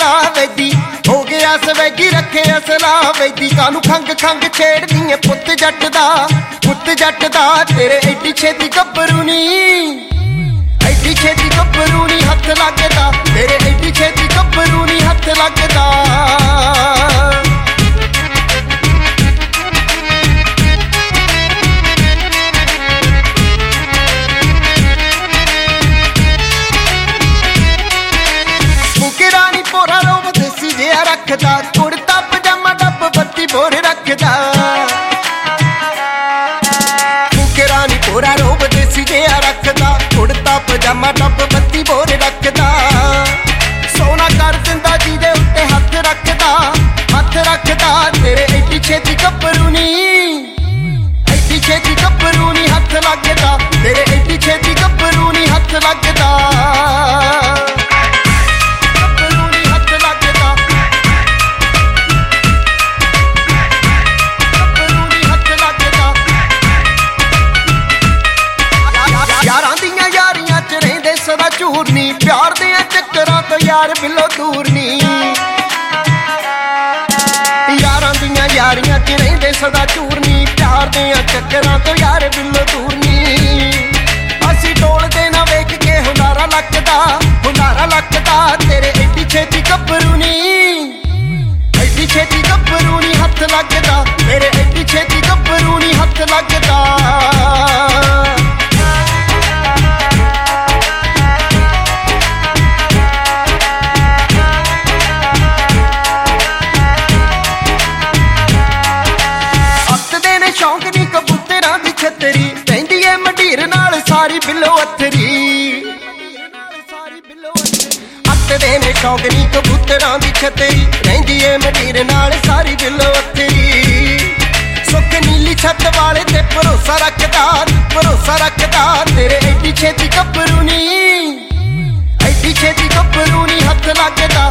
असला वैदी हो गया सवैगी रखे असला वैदी कानू खंग खंग छेड़दी है पुत जट दा तेरे एडी छेती गब्बरू नी एडी छेती गब्बरू नी हथ लगदा तेरे एडी छेती गब्बरू नी हथ लगदा रखदा कुर्ता पजामा डब बत्ती बोर रखदा मुके रानी पोरा रोब देसी जिहा रखदा कुर्ता पजामा डब बत्ती बोर रखदा सोना कर दिंदा जीदे उत्ते हथ रखदा तेरे एडी छेती गब्बरू नी एडी छेती गब्बरू नी हथ लगदा तेरे एडी छेती गब्बरू नी हथ लगदा सदा झूर नी प्यार दे चक्करां तो यार बिलो दूर नी यारां दियां यारियां च रहिंदे सदा झूर नी प्यार दे चक्करां तो यार बिलो दूर नी असी डोलदे ना वेख के हुलारा लकदा तेरे एडी छेती गब्बरू नी एडी छेती गब्बरू नी हथ लगदा तेरे एडी छेती गब्बरू नी हथ लगदा शौक नी कबूतरां दी छतरी रहिंदी ए मंडीर नाल सारी बिलो अथरी अत्तदे ने शौक नी कबूतरां दी छतरी रहिंदी ए मंडीर नाल सारी बिलो अथरी सुख नीली छत वाले ते भरोसा रखदा तेरे एडी छेती गब्बरू नी हथ लगदा